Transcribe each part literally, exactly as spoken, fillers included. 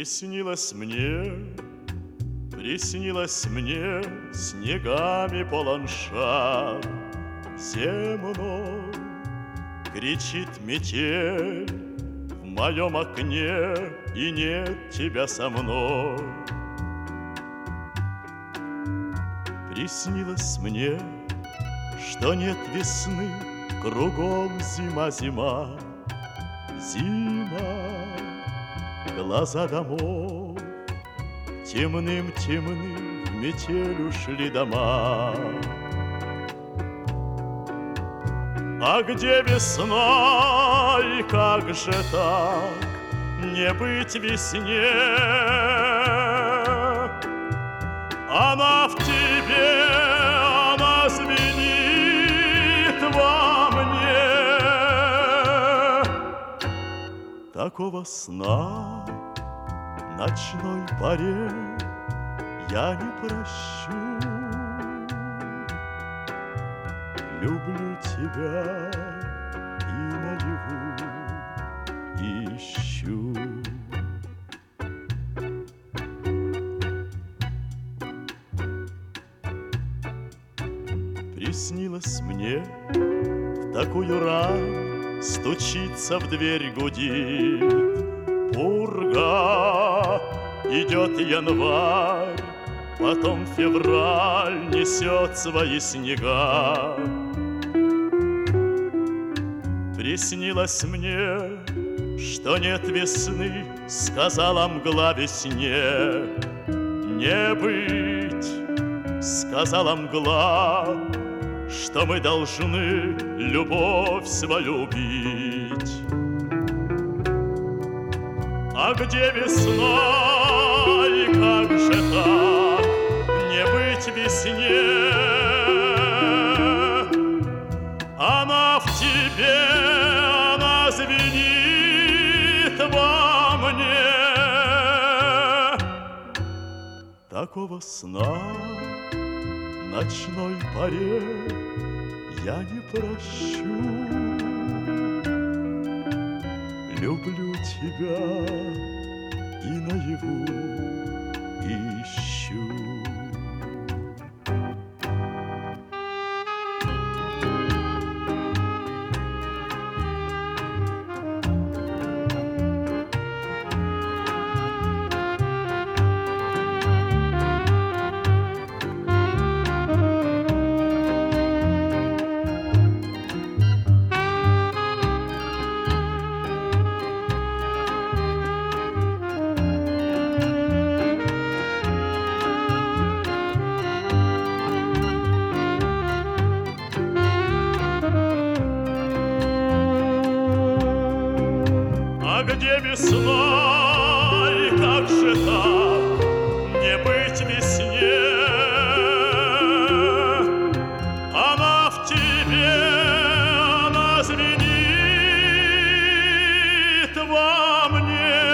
Приснилось мне, приснилось мне снегами полоншар земной. Кричит метель в моем окне, и нет тебя со мной. Приснилось мне, что нет весны, кругом зима, зима, зима. Глаза домов темным-темны, в метель ушли дома. А где весна, и как же так не быть весне? Она в тебе, она звенит во мне. Такого сна ночной поре я не прощу. Люблю тебя и наяву ищу. Приснилось мне в такую рань, стучится в дверь, гудит пурга. Идет январь, потом февраль несет свои снега. Приснилось мне, что нет весны, сказала мгла весне. Не быть, сказала мгла, что мы должны любовь свою убить. А где весна, и как же так не быть весне? Она в тебе, она звенит во мне. Такого сна ночной поре я не прощу. Люблю тебя и наяву ищу. А где весна, и как же так не быть весне? Она в тебе, она звенит во мне.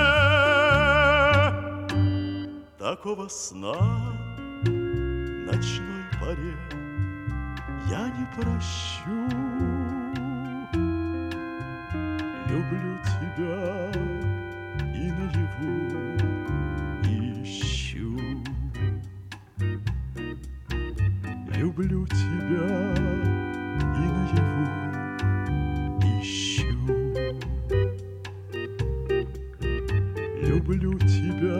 Такого сна ночной поре я не прощу. Люблю тебя и наяву ищу. Люблю тебя и наяву ищу. Люблю тебя